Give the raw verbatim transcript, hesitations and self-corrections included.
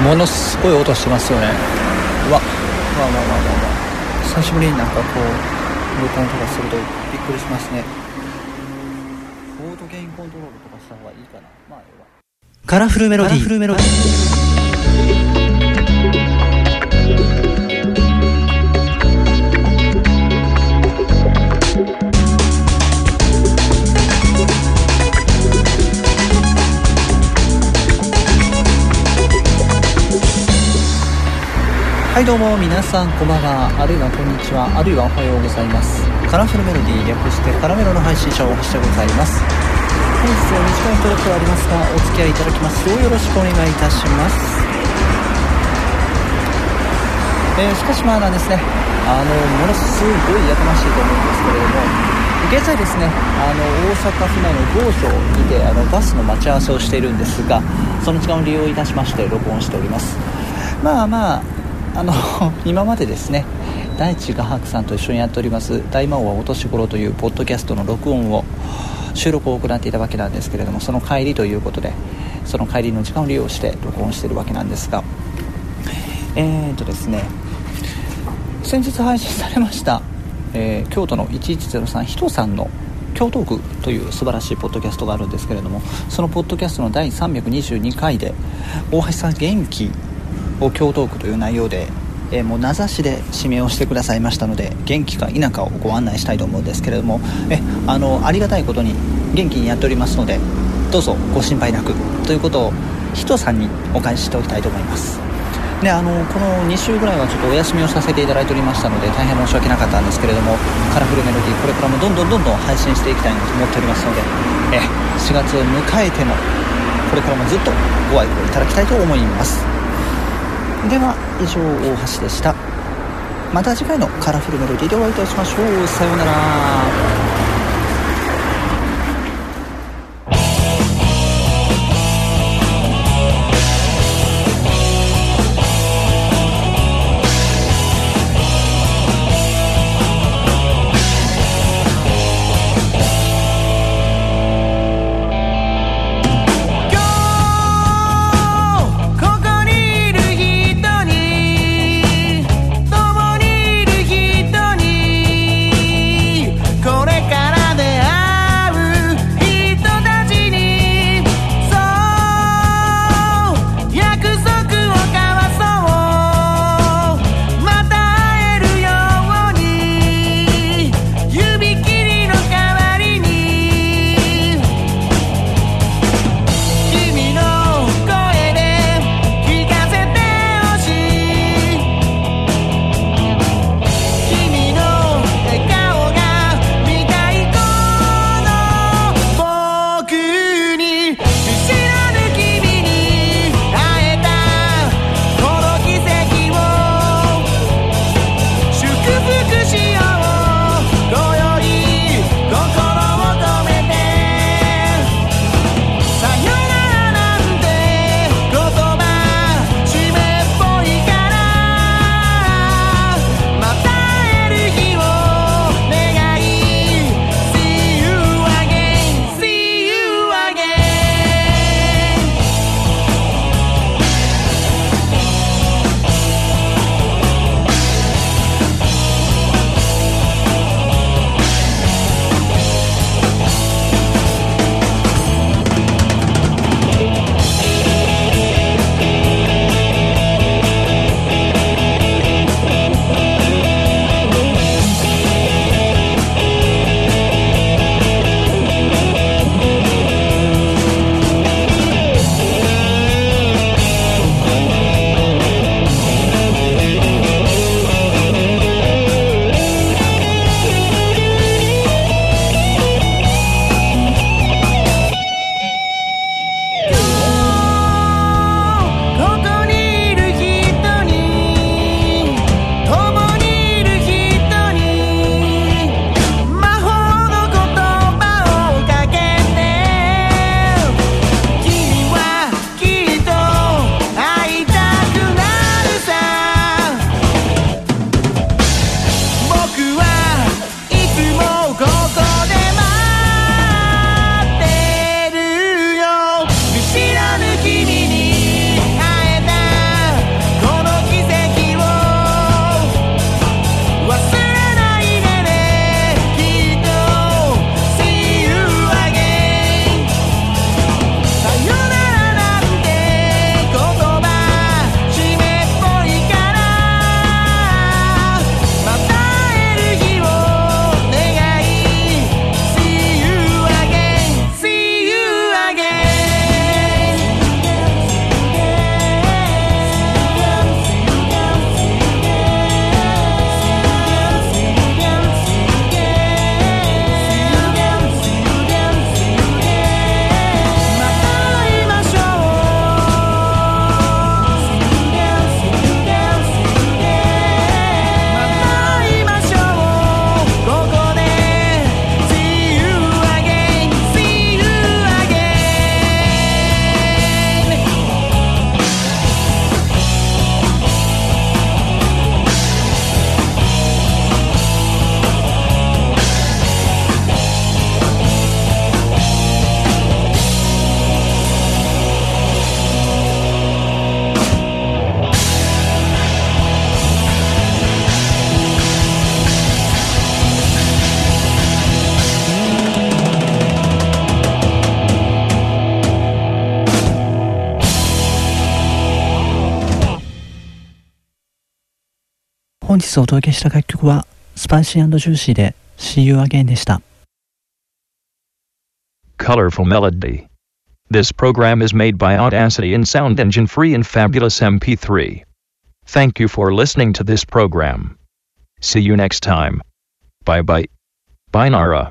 ものすごい音してますよね。うわわわわわわ久しぶりになんかこう録音とかするとびっくりしますね。ボードゲームコントロールとかした方がいいかな。まあええわ。カラフルメロディー、カラフルメロディー。はい、どうも皆さんこんばんは、あるいはこんにちは、あるいはおはようございます。カラフルメロディー、略してカラメロの配信者をしてございます。本日は短いトロップはありますが、お付き合いいただきますようよろしくお願いいたします。えー、しかしまあなんですね、あのものすごいやかましいと思うんですけれども、現在ですね、あの大阪府内の某所にてあのバスの待ち合わせをしているんですが、その時間を利用いたしまして録音しております。まあまああの今までですね、大地画伯さんと一緒にやっております大魔王はお年頃というポッドキャストの録音を収録を行っていたわけなんですけれども、その帰りということでその帰りの時間を利用して録音しているわけなんですが、えーとですね先日配信されました、えー、京都のいちいちゼロさんひとさんの京都区という素晴らしいポッドキャストがあるんですけれども、そのポッドキャストのだいさんびゃくにじゅうにかいで大橋さん元気を京都区という内容で、えー、もう名指しで指名をしてくださいましたので、元気か否かをご案内したいと思うんですけれども、えあのありがたいことに元気にやっておりますので、どうぞご心配なくということをひとさんにお返ししておきたいと思います。であのこのに週ぐらいはちょっとお休みをさせていただいておりましたので大変申し訳なかったんですけれども、カラフルメロディーこれからもどんどんどんどん配信していきたいなと思っておりますので、えしがつを迎えてもこれからもずっとご愛顧いただきたいと思います。では以上大橋でした。また次回のカラフルメロディーでお会いいたしましょう。さようなら。 これから日お届けした楽曲はスパイシー&ジューシーで See You Again でした。 Colorful Melody. This program is made by Audacity and Sound Engine Free and Fabulous エムピースリー. Thank you for listening to this program. See you next time. Bye bye. Bye Nara.